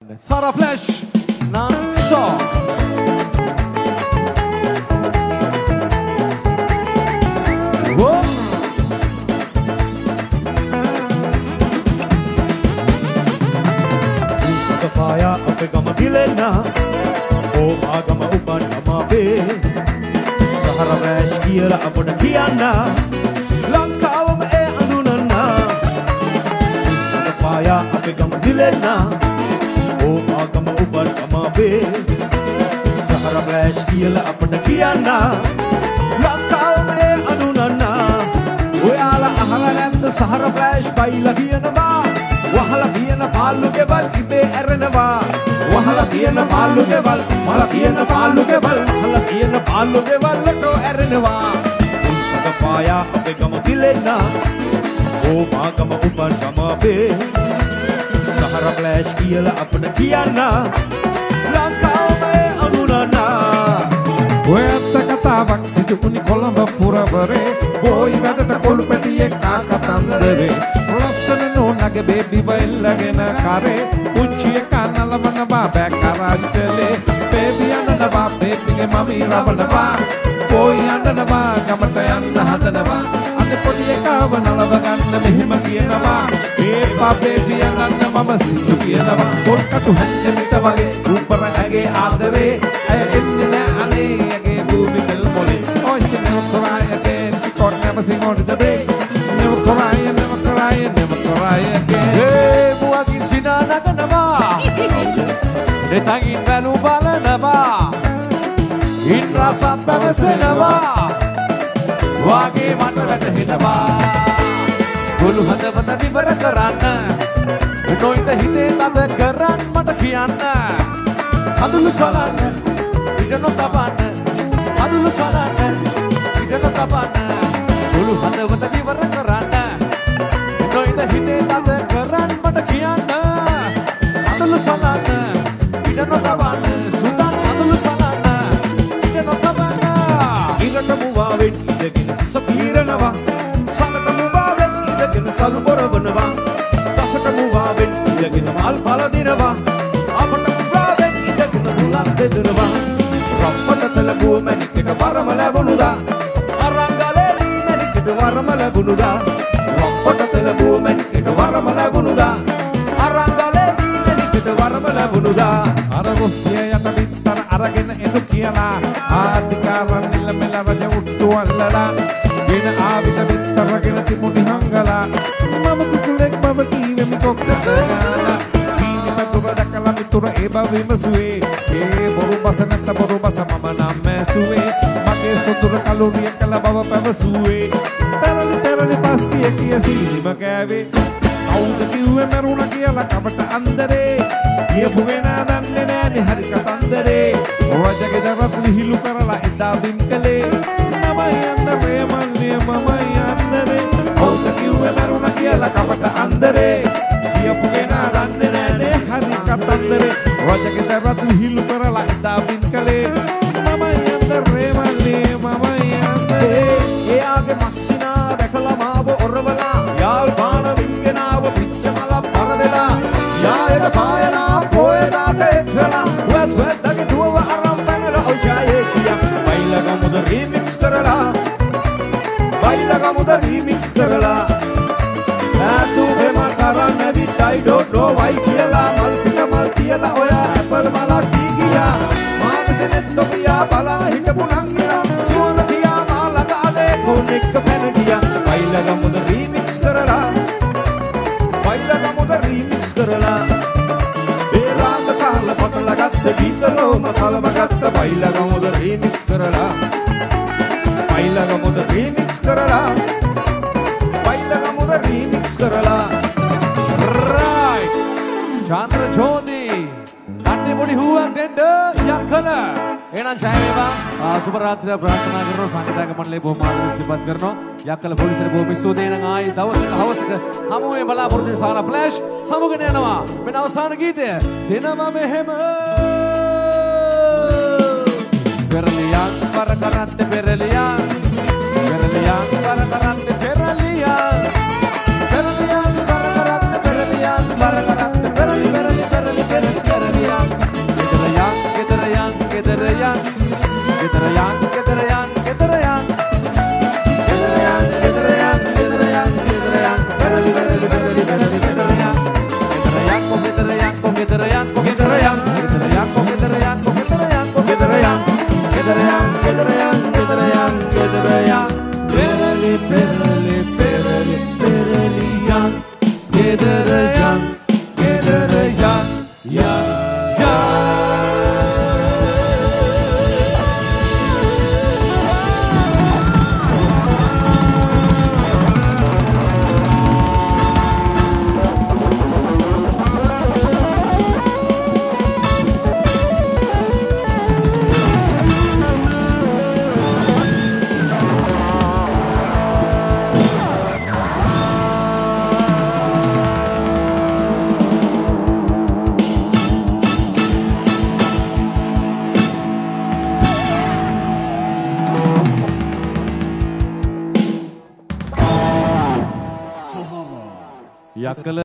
Sara Flash non-stop. Whoa. Paya ape gama dilena o agama upan gama be Sahara Flash kiyala apana kiyanna Lankawam e andunanna Paya ape gama dilena o agama upan gama be Sahara Flash kiyala apana kiyanna Lankawam e andunanna oyala ahala නැද්ද Sahara Flash bayla kiyanwa wahala කියන පාලු ගෙවල් ඉබේ ඇරෙනවා වහලා කියන පාලු ගෙවල් මල කියන පාලු ගෙවල් වහලා කියන පාලු ගෙවල් ලටෝ ඇරෙනවා උන්සක පායා අපේ ගම දිලෙන්න ඕ මා ගම උපන් ගම අපේ සහර ෆ්ලෑෂ් කියලා අපිට කියන්න ලංකාවේ අනුරනා ඔය ඇත්ත කතාවක් සිදුුනි කොළඹ පුරවරේ බෝයි වැඩට කොළු පැටියෙක් ආකතන්දරේ ලස්සන නෝනගේ බේබි වල්ලගෙන කරේ පුංචි එකා නලවනවා බැකරච්චලේ බේබි යන්නනවා බේබිගේ මමි රවනවා බෝයි යන්නනවා ගමට යන්න හදනවා අනේ පොඩි එකව නලව ගන්න මෙහෙම කියනවා ඒ බේබි යන්න මම සිදු කියනවා පොල්කටු හැන්දෙමිට වගේ උපර ඇගේ ආදරේ ඇය එන්නේ නෑ අනේ ඇගේ භූමි තෙල් මොලේ ඔය සිනෝ කරාය again she could never sing on the day never cry never cry never cry again hey buagin sinanaganama netagin balu balanama inrasa pavasenama wage mata වැටෙනවා ගොළු හදවත විවර කරන්න නොයිද හිතේ තද කරන් මට කියන්න අඳුළු සලන්න ඉඩ නොතබන්න අඳුළු සලන්න ඉඩ නොතබන්න ගොළු හදවත විවර කරන්න නොයිද හිතේ තද කරන් මට කියන්න අඳුළු සලන්න ඉඩ නොතබන්න සුදන් අඳුළු සලන්න ඉඩ නොතබන්න ඉරට මුවාවෙන් ඉඳගෙන සපීරනවා සලක මුවාවෙන් ඉඳගෙන සලු බොරවනවා දසක මුවාවෙන් ඉඳගෙන මල් පල දිනවා අපට මුවාවෙන් ඉඳගෙන මුලක් දෙදනවා රම්පට තලබුව මැනිකට වරම ලැබුණුදා අරංගලේදී මැනිකට වරම ලැබුණුදා රම්පට තලබුව මැනිකට වරම ලැබුණුදා අරංගලේදී මැනිකට වරම ලැබුණුදා අර රොස්සිය යට බිත්තර අරගෙන එනු කියලා ආධිකාරන් නිල මෙල රජ උට්ටු අල්ලලා ගෙන ආවිත බිත්තරගෙන තිමුටි හංගලා මම කුකුලෙක් බව කීවෙමි කොක්කදලා සීනි පතුර දැකලා මිතුර ඒ බව විමසුවේ ඒ බොරු බස නැත්ත බොරු බස මම නම් මැසුවේ මගේ සොතුර කලුරිය කළ බව පැවසුවේ පෙරලි පස්තිය කිය සීනිම කෑවේ කවුද කිව්වේ මරුණ කියලා කපට අන්දරේ කියපු වෙනා දන්නේ නෑනේ හරි කතන්දරේ රජගේ දරත් විහිළු කරලා එදා වින් කලේ මම යන්න ප්‍රේමල්ලිය මම යන්නනේ කවුද කිව්වේ මරුණ කියලා කපට අන්දරේ කියපු වෙනා දන්නේ නෑනේ හරි කතන්දරේ රජගේ දරත් විහිළු කරලා එදා වින් කලේ මම යන්න ප්‍රේමල්ලිය මම යන්නේ එයාගේ මස්සිනා දැකලා මාව ඔරවලා යාල් පාන වින්ගෙනාව පිච්චමල පරදෙලා යායට පායනා පොයදාට එක්කලා වැත් වැද්දගේ දුවව අරන් පැනලා ඔජායේ කියා බයිලගමුද රීමික්ස් කරලා ඈතුගේ මතරන් නැවිතයි ඩොඩෝ වයි කියලා මල් පිට මල් තියලා ඔයා ඇපල් මලක් දී ගියා මානසෙනෙත් තොපියා බලා හිටපු නංගිලා සුවඳ තියා මාලක අදේ කොනෙක්ක පැන ගියා බයිලගමුද රීමික්ස් කරලා ඒ රාග කාල පතල ගත්ත ගීතලෝම කලම ගත්ත බයිලගමුද රීමික්ස් කරලා right චන්ද්‍ර ජෝති කට්ටි පොඩි හුවක් දෙන්න යකල එහෙනම් ජය වේවා සුබ රාත්‍රිය ප්‍රාර්ථනා කරනවා සංගීතක මණ්ඩලයේ බොහොම ආදරෙන් සිපත් කරනවා යකල පොලිසියට බොහොම ස්තුතියි නම් ආයි දවසක හවසක හමු වෙන බලාපොරොත්තු සාරා ෆ්ලෑෂ් සමුගෙන යනවා මෙන්න අවසාන ගීතය දෙනවා මෙහෙම පෙරලියන් වර කරත් පෙරලියන් වර කරත් පෙරලියන් වර කරත් පෙරලියන් වර කරත් පෙරලි ගෙදර යන් ගෙදර යන් ගෙදර යන් ගෙදර යන් ගෙදර යන් ගෙදර යන් ගෙදර යන් පෙරලි පෙරලි පෙරලි පෙරලි ගෙදර යන් ගෙදර යන් ගෙදර යන් ගෙදර යන් ගෙදර යන් ගෙදර යන් ගෙදර යන් ගෙදර යන් ගෙදර යන් ගෙදර යන් ගෙදර යන් ගෙදර යන් පෙරලි පෙරලි පෙරලි පෙරලි යන් ගෙදර යන් ගෙදර යන් යන් යකල